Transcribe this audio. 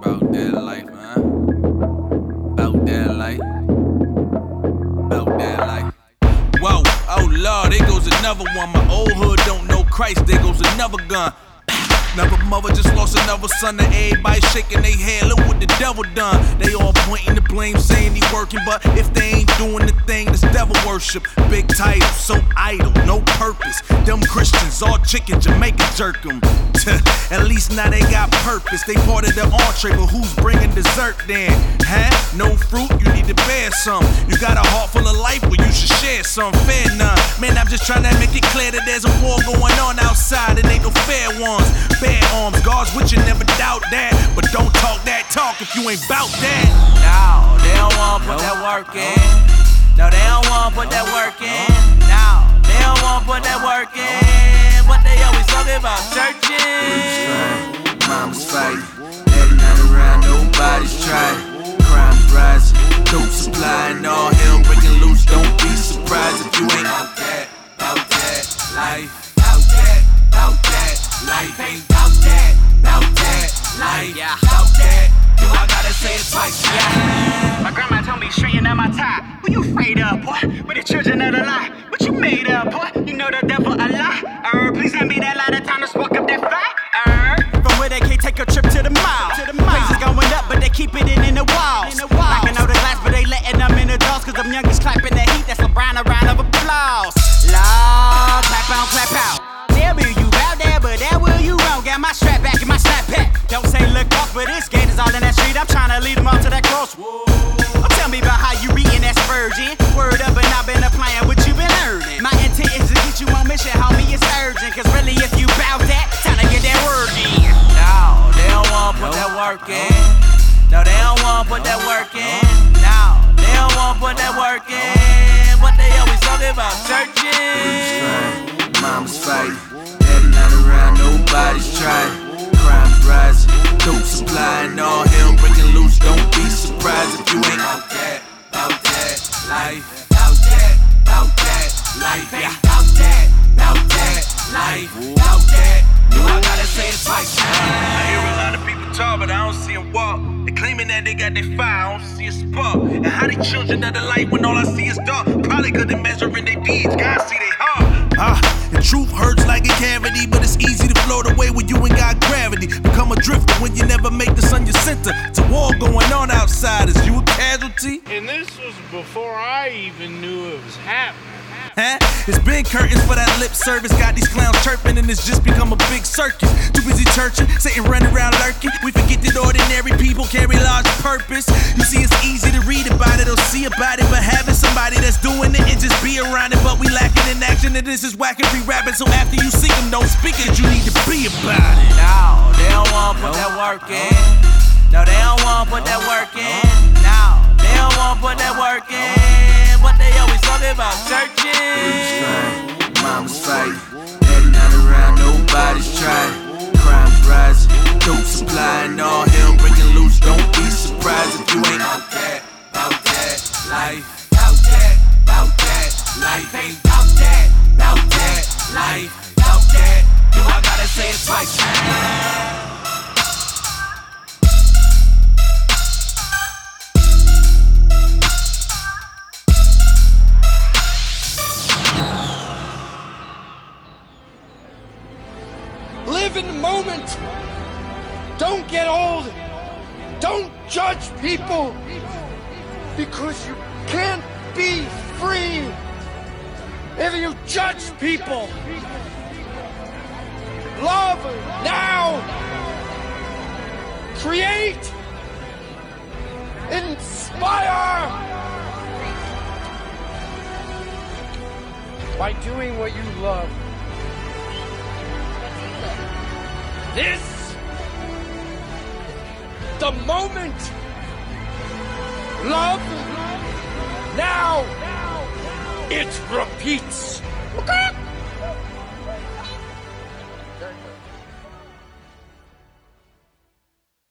About that life, man. About that life. About that life. Whoa, oh Lord, there goes another one. My old hood don't know Christ, there goes another gun. Another mother just lost another son, and everybody shaking their head. Look what the devil done. They all pointing the blame, saying he working, but if they ain't doing the thing, it's devil worship. Big title, so idle, no purpose. Them Christians, all chicken, Jamaican jerk 'em. At least now they got purpose. They part of the entree, but who's bringing dessert then? Huh? No fruit, you need to bear some. You got a heart full of life, but you should share some. Fair none. Man, I'm just trying to make it clear that there's a war going on outside, and ain't no fair ones. Bare arms, guards with you, never doubt that. But don't talk that talk if you ain't bout that. No, they don't wanna put that work in. No, they don't wanna put that work in. No, they don't wanna put that work in. But they always talking about churches. Mama's fighting, daddy not around, nobody's trying. Crime's rising, dope supply and all hell breaking loose. Don't be surprised if you ain't out that life. Out that life ain't out that life. Yeah. Out that, yo, I gotta say it twice. Yeah. My grandma told me straighten up my tie. Who you afraid of, boy? We're the children of the lie. What you made of, boy? You know the devil a lie. Please hand me that light of time to spark up that fire. From where they can't take a trip to the mall. Prices going up, but they keep it in the walls. Knocking out the glass, but they letting them in the doors. Cause them youngest clapping the heat. That's LeBron, a round of applause. Lord, clap on, clap out. There will you out there, but there will you wrong. Got my strap back and my snap back. Don't say look off, but this gate is all in that street. I'm trying to lead them all to that cross. Tell me about how you reading that Spurgeon. Word up, and I've been applying what you been earning. My intent is to get you on mission, homie, it's urgent. Cause really, if you bout that, time to get that word in. No, they don't wanna put that work in. No, they don't wanna put that work in. No, they don't wanna put that work in. But they always talking about churches. Mama's fighting, daddy not around, nobody's trying. Crime's rising, dope supply and all hell breaking loose. Don't be surprised if you ain't out that life. Out that life ain't out that life. Out that, yo, I gotta say it twice. I hear a lot of people talk, but I don't see them walk. They claiming that they got their fire, I don't see a spark. And how they children of the light when all I see is dark? Probably cause they measuring their deeds, God see they heart. The truth hurts like a cavity, but it's easy to float away when you ain't got gravity. Become a drifter when you never make the sun your center. It's a war going on outside, is you a casualty? And this was before I even knew it was happening. Huh? It's been curtains for that lip service. Got these clowns chirping and it's just become a big circus. Too busy churching, Satan running around lurking. We forget that ordinary people carry large purpose. You see, it's easy to read about it or see about it, but having somebody that's doing it and just be around it. But we lacking in action and this is whacking free rapping. So after you see them, don't speak it, you need to be about it. No, they don't wanna put that work in. No, they don't wanna put that work in. No, they don't wanna put that work in. But they always talking about churches. Mama's fighting, daddy not around, nobody's trying. Crime's rising, dope supply and all hell breaking loose. Don't be surprised if you ain't out that life. Out that life ain't out that life. Out that, yo, I gotta say it twice. Live in the moment. Don't get old. Don't judge people because you can't be free if you judge people. Love now. Create. Inspire. By doing what you love. This, the moment, love, now, it repeats.